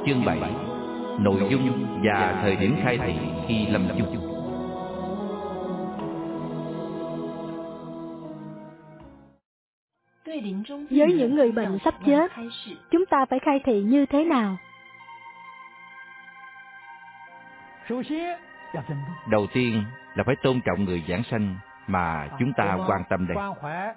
Chương 7. Nội dung và thời điểm khai thị khi lâm chung. Với những người bệnh sắp chết, chúng ta phải khai thị như thế nào? Đầu tiên là phải tôn trọng người giảng sanh mà chúng ta quan tâm đây.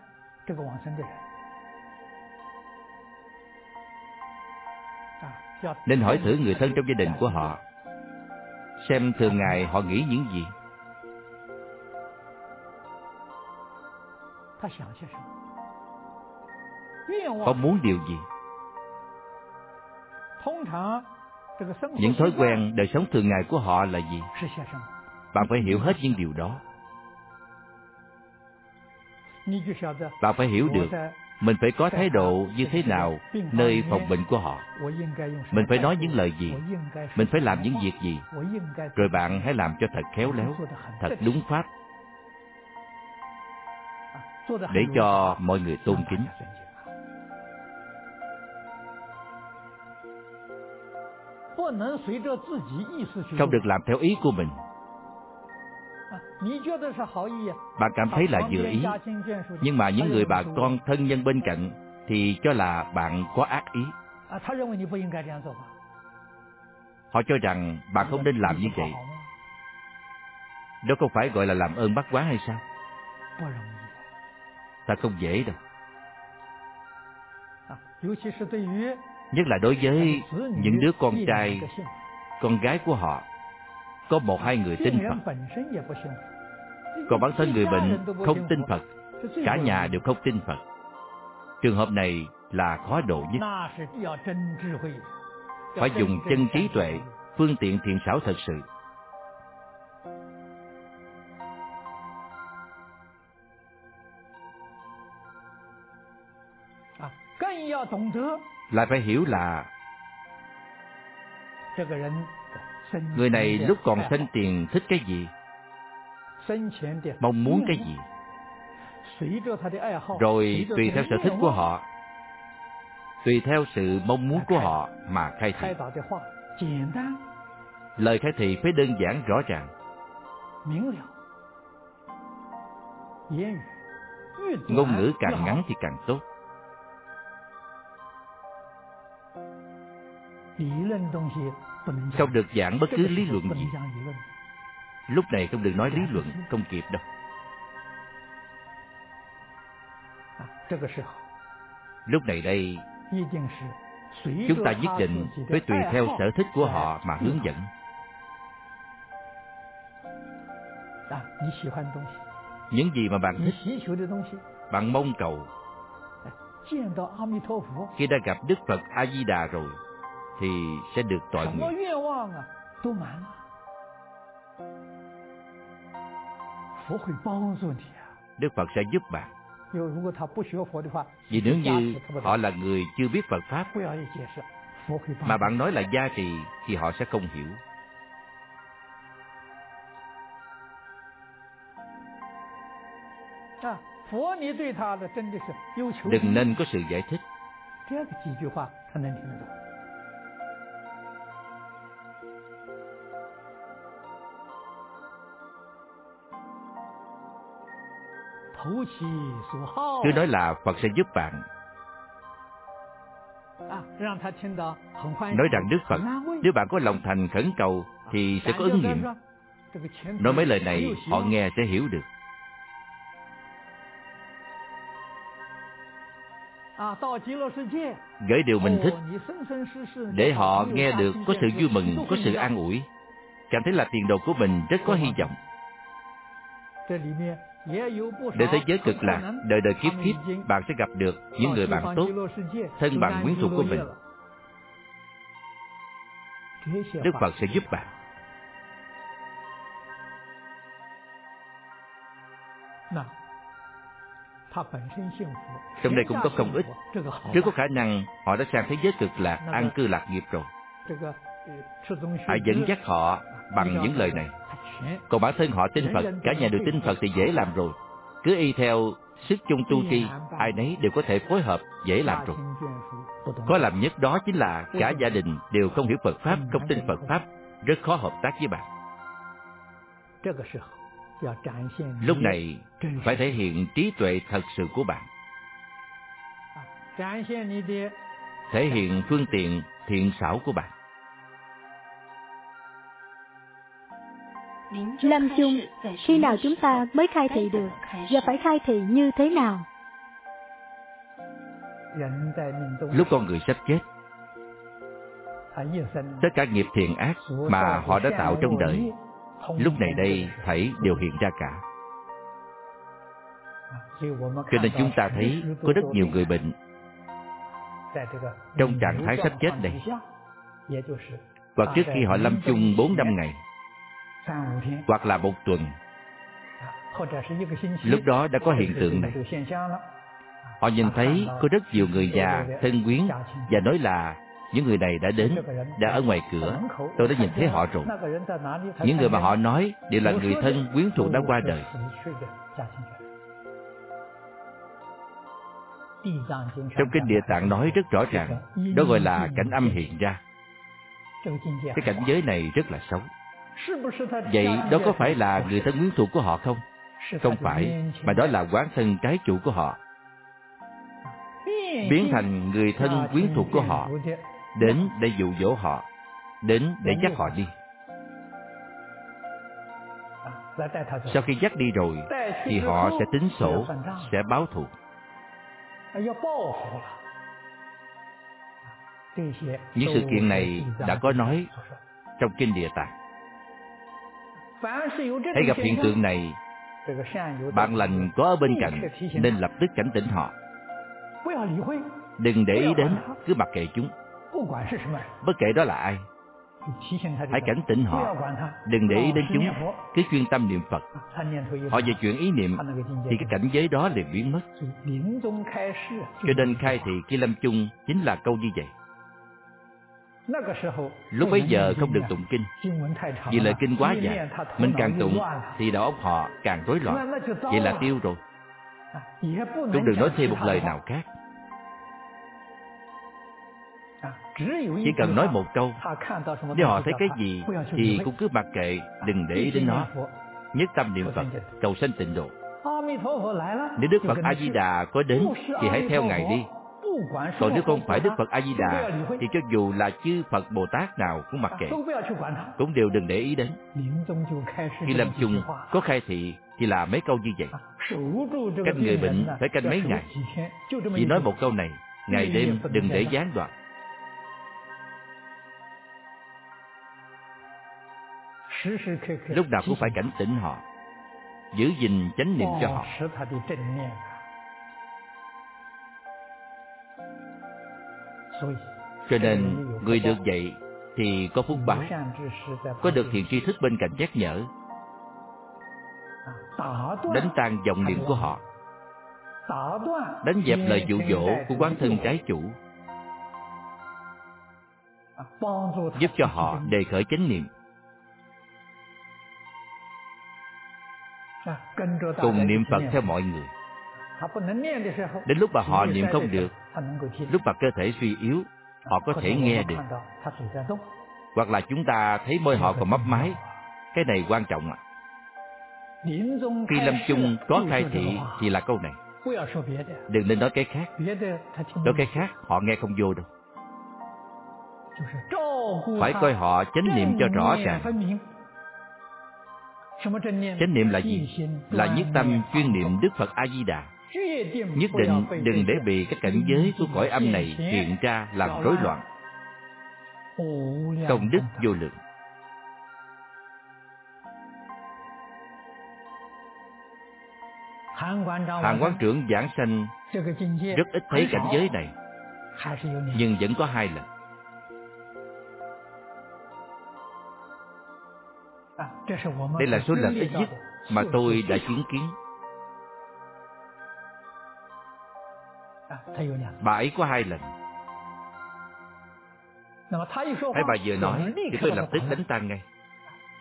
Nên hỏi thử người thân trong gia đình của họ, xem thường ngày họ nghĩ những gì. Họ muốn điều gì? Những thói quen đời sống thường ngày của họ là gì? Bạn phải hiểu hết những điều đó. Bạn phải hiểu được mình phải có thái độ như thế nào nơi phòng bệnh của họ. Mình phải nói những lời gì, mình phải làm những việc gì. Rồi bạn hãy làm cho thật khéo léo, thật đúng pháp, để cho mọi người tôn kính. Không được làm theo ý của mình. Bạn cảm thấy là vừa ý, nhưng mà những người bà con thân nhân bên cạnh thì cho là bạn có ác ý. Họ cho rằng bạn không nên làm như vậy. Đó không phải gọi là làm ơn bắt quán hay sao? Ta không dễ đâu. Nhất là đối với những đứa con trai, con gái của họ, có một hai người tin Phật. Còn bản thân người bệnh không tin Phật, cả nhà đều không tin Phật. Trường hợp này là khó độ nhất. Phải dùng chân trí tuệ, phương tiện thiện xảo thật sự. Lại phải hiểu là người này lúc còn sinh tiền thích cái gì, mong muốn cái gì, rồi tùy theo sở thích của họ, tùy theo sự mong muốn của họ mà khai thị. Lời khai thị phải đơn giản rõ ràng. Ngôn ngữ càng ngắn thì càng tốt. Không được giảng bất cứ lý luận gì. Lúc này không được nói lý luận, không kịp đâu. Lúc này đây, chúng ta nhất định phải tùy theo sở thích của họ mà hướng dẫn. Những gì mà bạn thích, bạn mong cầu, khi đã gặp Đức Phật A Di Đà rồi thì sẽ được toại nguyện. Đức Phật sẽ giúp bạn. Vì nếu như họ là người chưa biết Phật Pháp, mà bạn nói là gia trì, thì họ sẽ không hiểu. Đừng nên có sự giải thích. Cứ nói là Phật sẽ giúp bạn. Nói rằng Đức Phật, nếu bạn có lòng thành khẩn cầu thì sẽ có ứng nghiệm. Nói mấy lời này họ nghe sẽ hiểu được. Gửi điều mình thích, để họ nghe được có sự vui mừng, có sự an ủi, cảm thấy là tiền đồ của mình rất có hy vọng. Để thế giới cực lạc, đời đời kiếp kiếp, bạn sẽ gặp được những người bạn tốt, thân bằng quyến thuộc của mình. Đức Phật sẽ giúp bạn. Trong đây cũng có không ít. Rất có khả năng họ đã sang thế giới cực lạc, an cư lạc nghiệp rồi. Hãy dẫn dắt họ bằng những lời này. Còn bản thân họ tin Phật, cả nhà đều tin Phật thì dễ làm rồi. Cứ y theo sức chung tu tri, ai nấy đều có thể phối hợp, dễ làm rồi. Khó làm nhất đó chính là cả gia đình đều không hiểu Phật Pháp, không tin Phật Pháp, rất khó hợp tác với bạn. Lúc này phải thể hiện trí tuệ thật sự của bạn, thể hiện phương tiện thiện xảo của bạn. Lâm chung, khi nào chúng ta mới khai thị được, và phải khai thị như thế nào? Lúc con người sắp chết, tất cả nghiệp thiện ác mà họ đã tạo trong đời, lúc này đây thảy đều hiện ra cả. Cho nên chúng ta thấy có rất nhiều người bệnh trong trạng thái sắp chết này, hoặc trước khi họ lâm chung 4-5 ngày, hoặc là 1 tuần. Lúc đó đã có hiện tượng này. Họ nhìn thấy có rất nhiều người già, thân quyến, và nói là những người này đã đến, đã ở ngoài cửa, tôi đã nhìn thấy họ rồi. Những người mà họ nói đều là người thân quyến thuộc đã qua đời. Trong kinh Địa Tạng nói rất rõ ràng, đó gọi là cảnh âm hiện ra. Cái cảnh giới này rất là xấu. Vậy đó có phải là người thân quyến thuộc của họ không? Không phải, mà đó là quán thân trái chủ của họ, biến thành người thân quyến thuộc của họ, đến để dụ dỗ họ, đến để dắt họ đi. Sau khi dắt đi rồi, thì họ sẽ tính sổ, sẽ báo thù. Những sự kiện này đã có nói trong kinh Địa Tạng. Hãy gặp hiện tượng này, bạn lành có ở bên cạnh nên lập tức cảnh tỉnh họ. Đừng để ý đến, cứ mặc kệ chúng, bất kể đó là ai. Hãy cảnh tỉnh họ, đừng để ý đến chúng, cứ chuyên tâm niệm Phật. Họ về chuyện ý niệm thì cái cảnh giới đó liền biến mất. Cho nên khai thị khi lâm chung chính là câu như vậy. Lúc bấy giờ không được tụng kinh, vì lời kinh quá dài, mình càng tụng thì đầu óc họ càng rối loạn. Vậy là tiêu rồi, cũng đừng nói thêm một lời nào khác. Chỉ cần nói một câu, nếu họ thấy cái gì thì cũng cứ mặc kệ, đừng để ý đến nó. Nhất tâm niệm Phật, cầu sanh tịnh độ. Nếu Đức Phật A Di Đà có đến thì hãy theo Ngài đi. Còn nếu không phải Đức Phật A Di Đà thì cho dù là chư Phật Bồ Tát nào cũng mặc kệ, cũng đều đừng để ý đến. Khi lâm chung có khai thị thì là mấy câu như vậy. Canh người bệnh phải canh mấy ngày, chỉ nói một câu này, ngày đêm đừng để gián đoạn. Lúc nào cũng phải cảnh tỉnh họ, giữ gìn chánh niệm cho họ. Cho nên người được vậy thì có phúc báo, có được thiện tri thức bên cạnh nhắc nhở, đánh tan vọng niệm của họ, đánh dẹp lời dụ dỗ của quán thân trái chủ, giúp cho họ đề khởi chánh niệm, cùng niệm Phật theo mọi người. Đến lúc mà họ niệm không được, lúc mà cơ thể suy yếu, họ có thể nghe được. Hoặc là chúng ta thấy môi họ còn mấp máy. Cái này quan trọng ạ. Khi lâm chung có khai thị thì là câu này, đừng nên nói cái khác. Nói cái khác họ nghe không vô đâu. Phải coi họ chánh niệm cho rõ ràng. Chánh niệm là gì? Là nhất tâm chuyên niệm Đức Phật A Di Đà. Nhất định đừng để bị các cảnh giới của cõi âm này hiện ra làm rối loạn. Công đức vô lượng. Hạng quán trưởng giảng sanh rất ít thấy cảnh giới này, nhưng vẫn có 2 lần. Đây là số lần ít nhất mà tôi đã chứng kiến. Bà ấy có 2 lần. Thấy bà vừa nói thì tôi lập tức đánh tan ngay.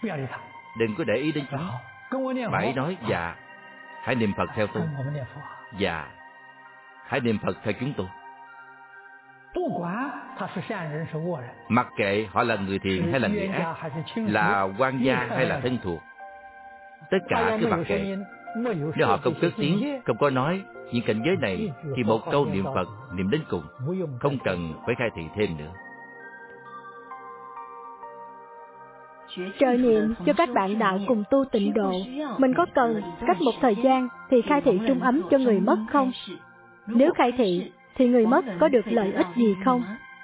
Đừng có để ý đến chúng. Bà ấy nói, dạ, hãy niệm Phật theo tôi. Dạ, hãy niệm Phật theo chúng tôi. Mặc kệ họ là người thiện hay là người ác, là quan gia hay là thân thuộc, tất cả cứ mặc kệ. Nếu họ không cất tiếng, không có nói những cảnh giới này, thì một câu niệm Phật niệm đến cùng, không cần phải khai thị thêm nữa. Trợ niệm cho các bạn đạo cùng tu tịnh độ, mình có cần cách một thời gian thì khai thị trung ấm cho người mất không? Nếu khai thị thì người mất có được lợi ích gì không?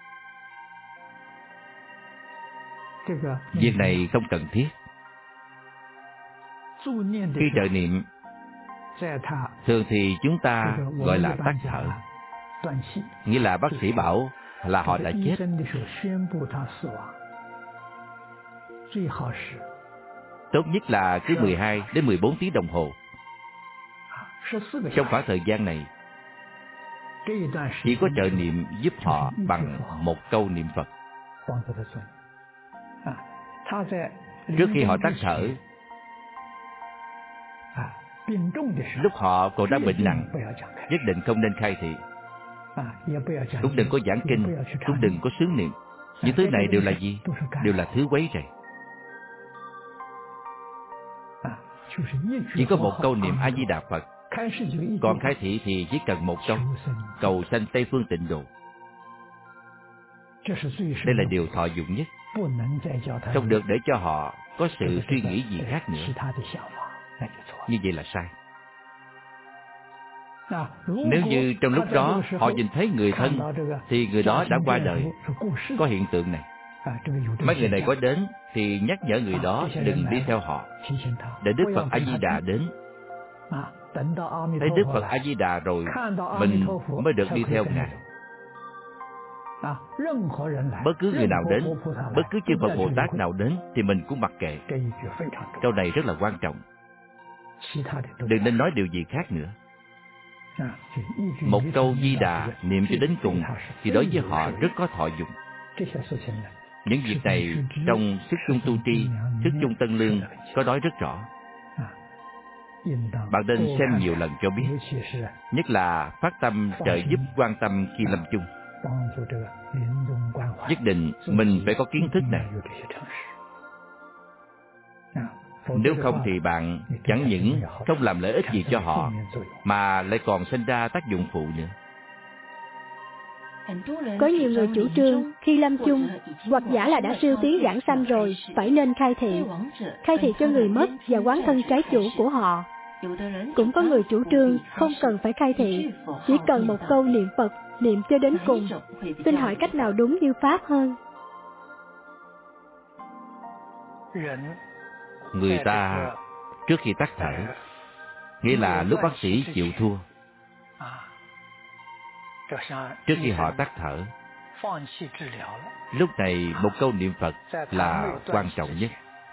Việc này không cần thiết. Khi trợ niệm, thường thì chúng ta gọi là tắt thở, nghĩa là bác sĩ bảo là họ đã chết. Tốt nhất là cứ 12 đến 14 tiếng đồng hồ. Trong khoảng thời gian này, chỉ có trợ niệm giúp họ bằng một câu niệm Phật. Trước khi họ tắt thở, lúc họ còn đang bệnh nặng, nhất định không nên khai thị. Cũng đừng có giảng kinh, cũng đừng có xướng niệm. Những thứ này đều là gì? Đều là thứ quấy rầy. Chỉ có một câu niệm A Di Đà Phật. Còn khai thị thì chỉ cần một câu: cầu sanh Tây Phương Tịnh Độ. Đây là điều thọ dụng nhất, không được để cho họ có sự suy nghĩ gì khác nữa. Như vậy là sai. Nếu như trong lúc đó họ nhìn thấy người thân, thì người đó đã qua đời. Có hiện tượng này. Mấy người này có đến thì nhắc nhở người đó đừng đi theo họ, để Đức Phật A Di Đà đến. Thấy Đức Phật A Di Đà rồi, mình mới được đi theo Ngài. Bất cứ người nào đến, bất cứ chư Phật Bồ Tát nào đến, thì mình cũng mặc kệ. Câu này rất là quan trọng. Đừng nên nói điều gì khác nữa. Một câu Di Đà niệm cho đến cùng thì đối với họ rất có thọ dụng. Những việc này trong Sức Chung Tu Tri, Sức Chung Tân Lương có nói rất rõ. Bạn nên xem nhiều lần cho biết. Nhất là phát tâm trợ giúp quan tâm khi lâm chung. Nhất định mình phải có kiến thức này. Nếu không thì bạn chẳng những không làm lợi ích gì cho họ, mà lại còn sinh ra tác dụng phụ nữa. Có nhiều người chủ trương khi lâm chung, hoặc giả là đã siêu tiến giảng sanh rồi, phải nên khai thị. Khai thị cho người mất và quán thân trái chủ của họ. Cũng có người chủ trương không cần phải khai thị, chỉ cần một câu niệm Phật, niệm cho đến cùng. Xin hỏi cách nào đúng như Pháp hơn? Người ta trước khi tắt thở, nghĩa là lúc bác sĩ chịu thua. Trước khi họ tắt thở, lúc này một câu niệm Phật là quan trọng nhất.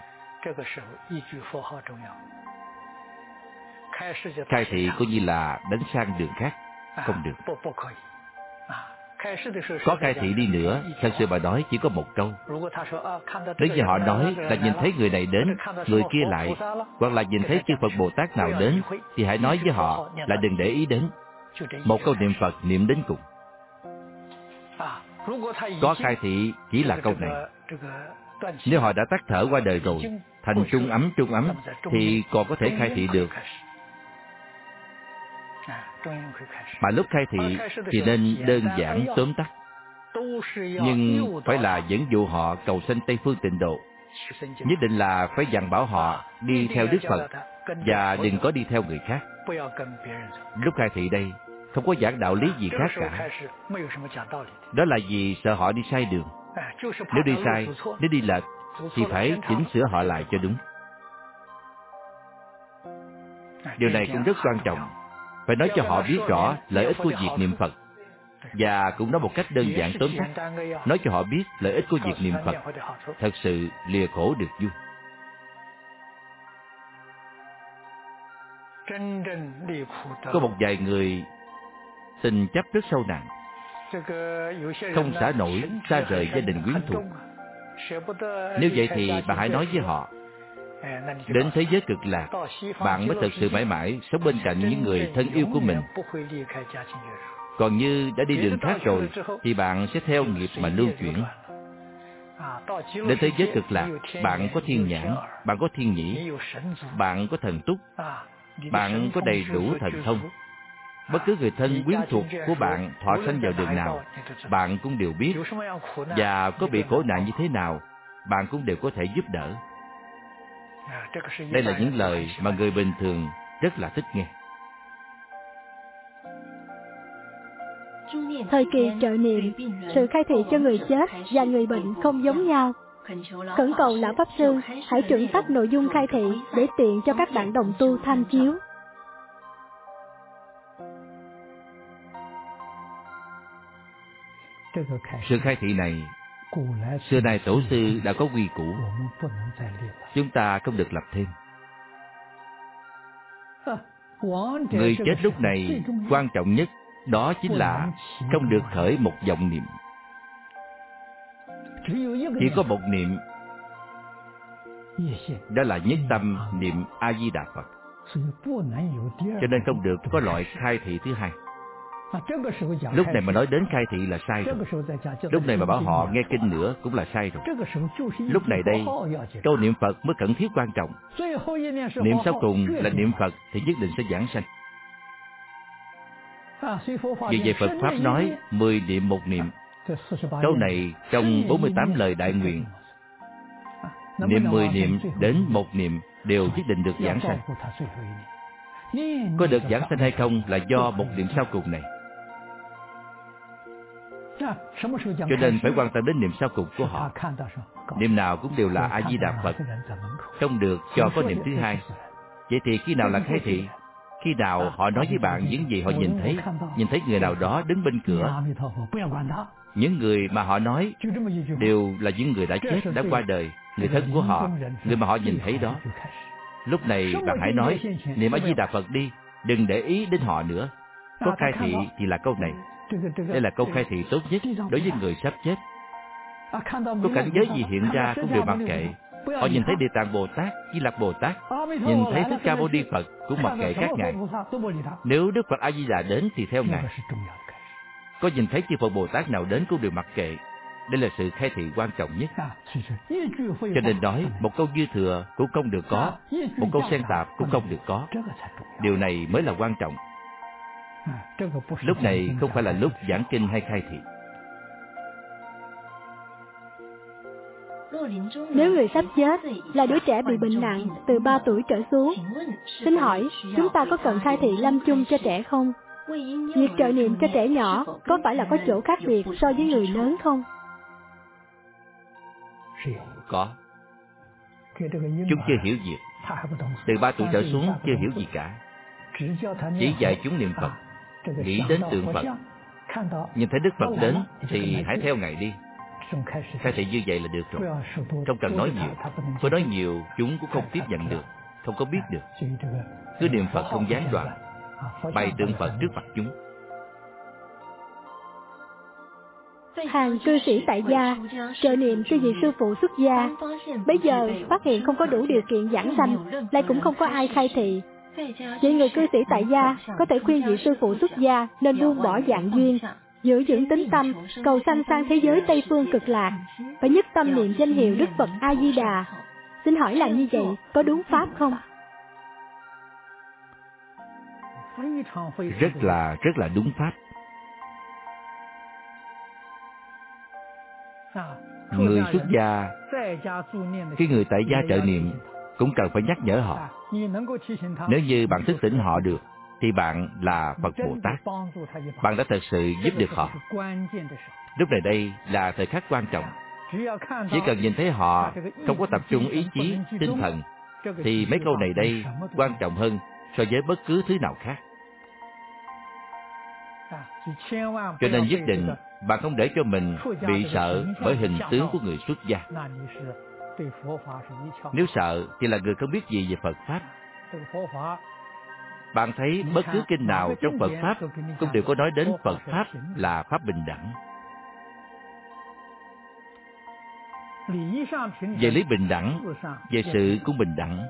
Khai thị coi như là đánh sang đường khác, không được. Có khai thị đi nữa, thật sự mà nói chỉ có một câu. Nếu như họ nói là nhìn thấy người này đến, người kia lại, hoặc là nhìn thấy chư Phật Bồ Tát nào đến, thì hãy nói với họ là đừng để ý đến. Một câu niệm Phật niệm đến cùng. Có khai thị chỉ là câu này. Nếu họ đã tắt thở qua đời rồi, thành trung ấm, thì còn có thể khai thị được. Mà lúc khai thị thì nên đơn giản tóm tắt, nhưng phải là dẫn dụ họ cầu sanh Tây Phương Tịnh Độ. Nhất định là phải dặn bảo họ đi theo Đức Phật, và đừng có đi theo người khác. Lúc khai thị đây không có giảng đạo lý gì khác cả. Đó là vì sợ họ đi sai đường. Nếu đi sai, nếu đi lệch, thì phải chỉnh sửa họ lại cho đúng. Điều này cũng rất quan trọng. Phải nói cho họ biết rõ lợi ích của việc niệm Phật, và cũng nói một cách đơn giản tóm tắt. Nói cho họ biết lợi ích của việc niệm Phật, thật sự lìa khổ được vui. Có một vài người tình chấp rất sâu nặng, không xả nổi, xa rời gia đình quyến thuộc. Nếu vậy thì bà hãy nói với họ, Đến thế giới cực lạc, bạn mới thực sự mãi mãi sống bên cạnh những người thân yêu của mình. Còn như đã đi đường khác rồi, thì bạn sẽ theo nghiệp mà lưu chuyển. Đến thế giới cực lạc, bạn có thiên nhãn, bạn có thiên nhĩ, bạn có thần túc, bạn có đầy đủ thần thông. Bất cứ người thân quyến thuộc của bạn thọ sanh vào đường nào, bạn cũng đều biết. Và có bị khổ nạn như thế nào, bạn cũng đều có thể giúp đỡ. Đây là những lời mà người bình thường rất là thích nghe. Thời kỳ trợ niệm, sự khai thị cho người chết và người bệnh không giống nhau. Khẩn cầu Lão Pháp Sư hãy chuẩn tách nội dung khai thị để tiện cho các bạn đồng tu tham chiếu. Sự khai thị này, xưa nay tổ sư đã có quy củ, chúng ta không được lập thêm. Người chết lúc này quan trọng nhất đó chính là không được khởi một vọng niệm. Chỉ có một niệm, đó là nhất tâm niệm A Di Đà Phật. Cho nên không được có loại khai thị thứ hai. Lúc này mà nói đến khai thị là sai rồi. Lúc này mà bảo họ nghe kinh nữa cũng là sai rồi. Lúc này đây, câu niệm Phật mới cần thiết quan trọng. Niệm sau cùng là niệm Phật thì nhất định sẽ giảng sanh. Vì vậy Phật Pháp nói 10 niệm một niệm. Câu này trong 48 lời đại nguyện. Niệm 10 niệm đến một niệm đều nhất định được giảng sanh. Có được giảng sanh hay không là do một niệm sau cùng này. Cho nên phải quan tâm đến niệm sau cùng của họ. Niệm nào cũng đều là A Di Đà Phật, không được cho có niệm thứ hai. Vậy thì khi nào là khai thị? Khi nào họ nói với bạn những gì họ nhìn thấy người nào đó đứng bên cửa. Những người mà họ nói đều là những người đã chết, đã qua đời, người thân của họ, người mà họ nhìn thấy đó. Lúc này bạn hãy nói niệm A Di Đà Phật đi, đừng để ý đến họ nữa. Có khai thị thì là câu này. Đây là câu khai thị tốt nhất đối với người sắp chết. Có cảnh giới gì hiện ra cũng đều mặc kệ. Họ nhìn thấy Địa Tạng Bồ Tát, Di Lặc Bồ Tát, nhìn thấy Thích Ca Mâu Ni Phật cũng mặc kệ các ngài. Nếu Đức Phật A Di Đà đến thì theo ngài. Có nhìn thấy chư Phật Bồ Tát nào đến cũng đều mặc kệ. Đây là sự khai thị quan trọng nhất. Cho nên nói một câu dư thừa cũng không được có, một câu xen tạp cũng không được có. Điều này mới là quan trọng. Lúc này không phải là lúc giảng kinh hay khai thị. Nếu người sắp chết là đứa trẻ bị bệnh nặng từ 3 tuổi trở xuống, xin hỏi chúng ta có cần khai thị lâm chung cho trẻ không? Việc trợ niệm cho trẻ nhỏ có phải là có chỗ khác biệt so với người lớn không? Có. Chúng chưa hiểu việc. Từ 3 tuổi trở xuống chưa hiểu gì cả. Chỉ dạy chúng niệm Phật, nghĩ đến tượng Phật. Nhìn thấy Đức Phật đến thì hãy theo ngài đi. Khai thị như vậy là được rồi. Không cần nói nhiều. Có nói nhiều chúng cũng không tiếp nhận được, không có biết được. Cứ niệm Phật không gián đoạn, bày tượng Phật trước mặt chúng. Hàng cư sĩ tại gia trợ niệm cho vị sư phụ xuất gia, bây giờ phát hiện không có đủ điều kiện giảng sanh, lại cũng không có ai khai thị. Vậy người cư sĩ tại gia có thể khuyên vị sư phụ xuất gia nên buông bỏ dạng duyên, giữ vững tín tâm, cầu sanh sang thế giới Tây Phương Cực Lạc, phải nhất tâm niệm danh hiệu Đức Phật A Di Đà. Xin hỏi làm như vậy có đúng pháp không? Rất là đúng pháp. Người xuất gia, khi người tại gia trợ niệm cũng cần phải nhắc nhở họ. Nếu như bạn thức tỉnh họ được thì bạn là Phật Bồ Tát. Bạn đã thật sự giúp được họ. Lúc này đây là thời khắc quan trọng. Chỉ cần nhìn thấy họ không có tập trung ý chí, tinh thần, thì mấy câu này đây quan trọng hơn so với bất cứ thứ nào khác. Cho nên nhất định bạn không để cho mình bị sợ bởi hình tướng của người xuất gia. Nếu sợ thì là người không biết gì về Phật Pháp. Bạn thấy bất cứ kinh nào trong Phật Pháp cũng đều có nói đến Phật Pháp là Pháp bình đẳng. Về lý bình đẳng, về sự cũng bình đẳng.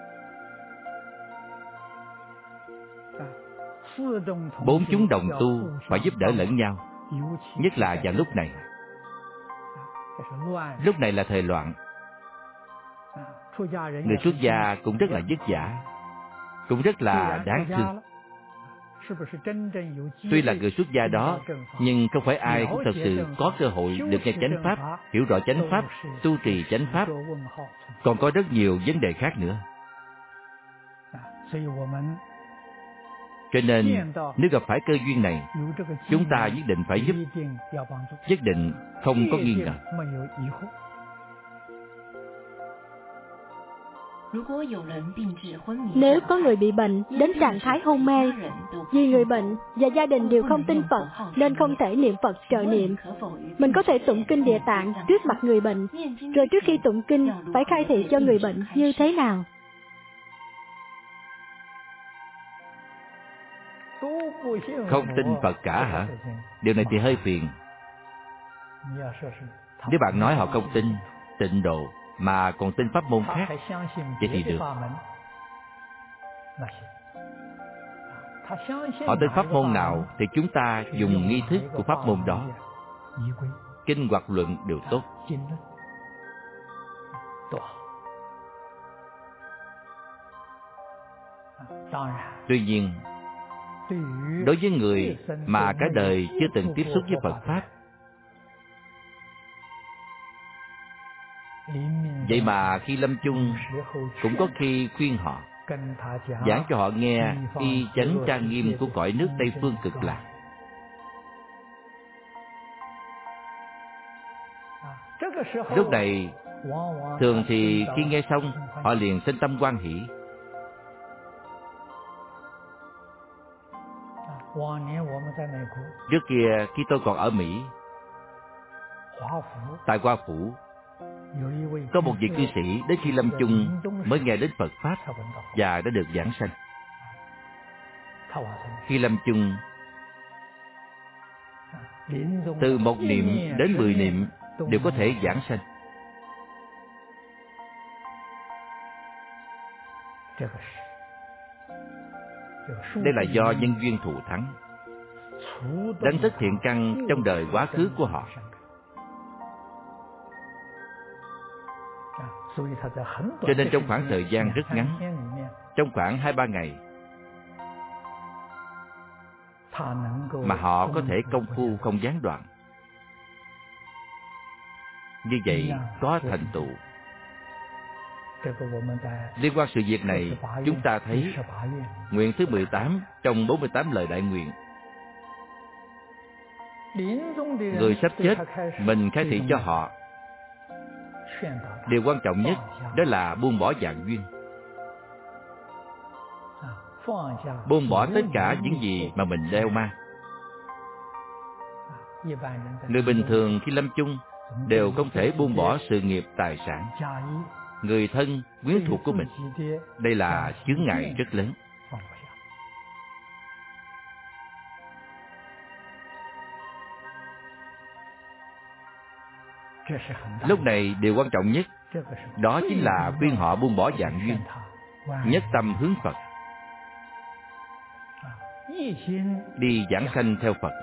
Bốn chúng đồng tu phải giúp đỡ lẫn nhau, nhất là vào lúc này. Lúc này là thời loạn. Người xuất gia cũng rất là vất vả, cũng rất là đáng thương. Tuy là người xuất gia đó, nhưng không phải ai cũng thật sự có cơ hội được nghe chánh pháp, hiểu rõ chánh pháp, tu trì chánh pháp. Còn có rất nhiều vấn đề khác nữa. Cho nên, nếu gặp phải cơ duyên này, chúng ta nhất định phải giúp, nhất định không có nghi ngờ. Nếu có người bị bệnh đến trạng thái hôn mê, vì người bệnh và gia đình đều không tin Phật nên không thể niệm Phật trợ niệm, mình có thể tụng kinh Địa Tạng trước mặt người bệnh, rồi trước khi tụng kinh phải khai thị cho người bệnh như thế nào? Không tin Phật cả hả? Điều này thì hơi phiền. Nếu bạn nói họ không tin Tịnh Độ mà còn tin pháp môn khác, vậy thì được. Họ tin pháp môn nào thì chúng ta dùng nghi thức của pháp môn đó. Kinh hoặc luận đều tốt. Tuy nhiên, đối với người mà cả đời chưa từng tiếp xúc với Phật Pháp, vậy mà khi lâm chung cũng có khi khuyên họ, giảng cho họ nghe y chánh trang nghiêm của cõi nước Tây Phương Cực Lạc. Lúc này, thường thì khi nghe xong, họ liền sinh tâm hoan hỷ. Trước kia khi tôi còn ở Mỹ, tại Hoa Phủ, có một vị cư sĩ đến khi lâm chung mới nghe đến Phật Pháp và đã được giảng sanh. Khi lâm chung, từ 1 niệm đến 10 niệm đều có thể giảng sanh. Đây là do nhân duyên thù thắng, đánh thức thiện căn trong đời quá khứ của họ. Cho nên trong khoảng thời gian rất ngắn, trong khoảng 2-3 ngày, mà họ có thể công phu không gián đoạn. Như vậy có thành tựu. Liên quan sự việc này, chúng ta thấy nguyện thứ 18 trong 48 lời đại nguyện. Người sắp chết, mình khai thị cho họ. Điều quan trọng nhất đó là buông bỏ vạn duyên, buông bỏ tất cả những gì mà mình đeo mang. Người bình thường khi lâm chung đều không thể buông bỏ sự nghiệp, tài sản, người thân, quyến thuộc của mình. Đây là chướng ngại rất lớn. Lúc này điều quan trọng nhất đó chính là khuyên họ buông bỏ vạn duyên, nhất tâm hướng Phật, đi giảng sanh theo Phật.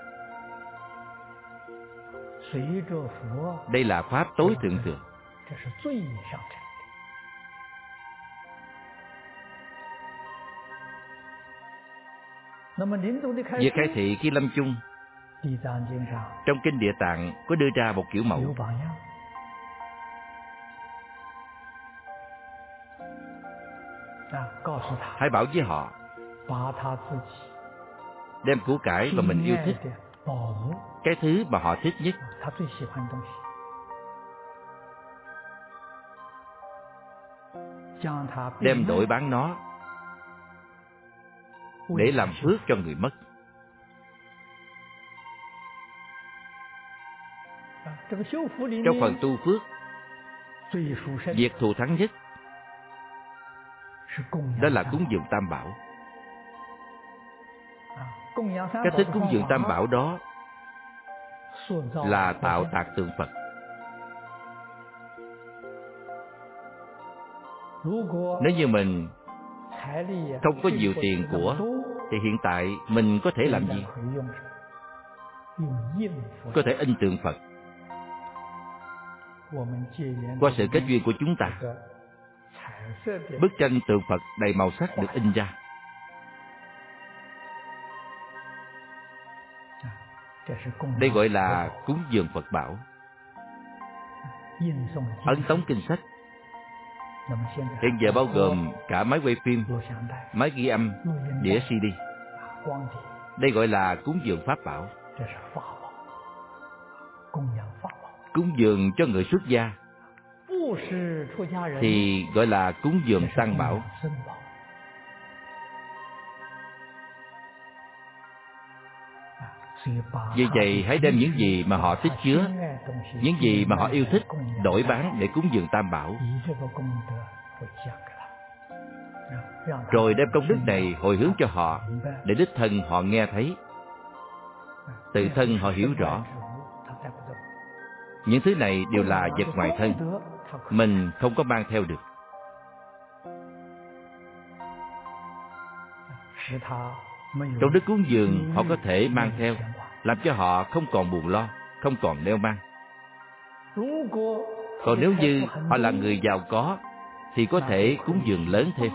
Đây là pháp tối thượng thừa. Việc khai thị khi lâm chung, trong kinh Địa Tạng có đưa ra một kiểu mẫu. Hãy bảo với họ, đem của cải mà mình yêu thích, cái thứ mà họ thích nhất, đem đổi bán nó để làm phước cho người mất. Trong phần tu phước, việc thù thắng nhất đó là cúng dường Tam Bảo. Cách thức cúng dường Tam Bảo đó là tạo tạc tượng Phật. Nếu như mình không có nhiều tiền của, thì hiện tại mình có thể làm gì? Có thể in tượng Phật. Qua sự kết duyên của chúng ta, bức tranh tượng Phật đầy màu sắc được in ra. Đây gọi là cúng dường Phật bảo, ấn tống kinh sách. Hiện giờ bao gồm cả máy quay phim, máy ghi âm, đĩa CD. Đây gọi là cúng dường Pháp bảo. Cúng dường cho người xuất gia thì gọi là cúng dường Tăng bảo. Vì vậy hãy đem những gì mà họ tích chứa, những gì mà họ yêu thích đổi bán để cúng dường Tam bảo, rồi đem công đức này hồi hướng cho họ, để đích thân họ nghe thấy, tự thân họ hiểu rõ. Những thứ này đều là vật ngoài thân, mình không có mang theo được. Trong đức cúng dường họ có thể mang theo, làm cho họ không còn buồn lo, không còn đeo mang. Còn nếu như họ là người giàu có, thì có thể cúng dường lớn thêm.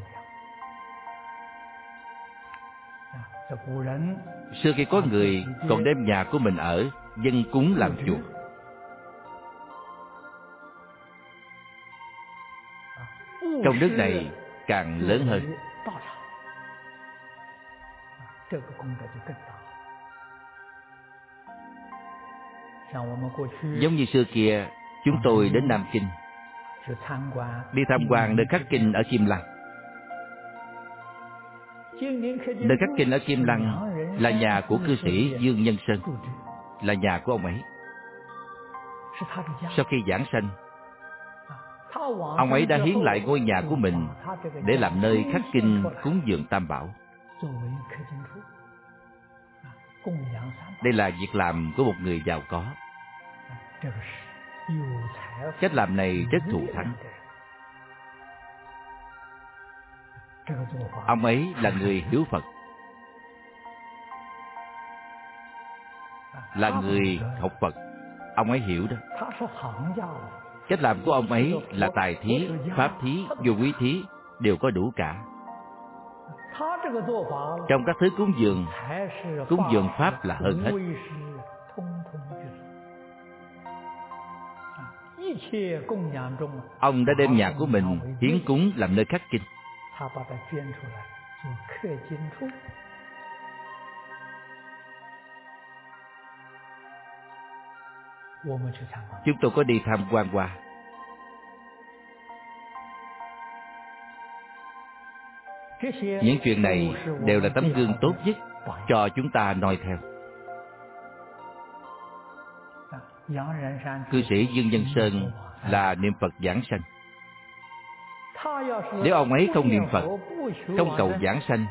Xưa khi có người còn đem nhà của mình ở dâng cúng làm chùa. Công đức này càng lớn hơn. Giống như xưa kia, chúng tôi đến Nam Kinh, đi tham quan nơi khắc kinh ở Kim Lăng. Nơi khắc kinh ở Kim Lăng là nhà của cư sĩ Dương Nhân Sơn, là nhà của ông ấy. Sau khi giảng sanh, ông ấy đã hiến lại ngôi nhà của mình để làm nơi khắc kinh cúng dường Tam bảo. Đây là việc làm của một người giàu có. Cách làm này rất thù thắng. Ông ấy là người hiểu Phật, là người học Phật. Ông ấy hiểu đó. Cách làm của ông ấy là tài thí, pháp thí, vô quý thí đều có đủ cả. Trong các thứ cúng dường Pháp là hơn hết. Ông đã đem nhà của mình hiến cúng làm nơi khắc kinh. Chúng tôi có đi tham quan qua. Những chuyện này đều là tấm gương tốt nhất cho chúng ta noi theo. Cư sĩ Dương Nhân Sơn là niệm Phật giảng sanh. Nếu ông ấy không niệm Phật, không cầu giảng sanh,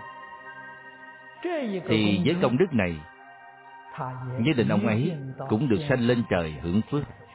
thì với công đức này, nhất định ông ấy cũng được sanh lên trời hưởng phước.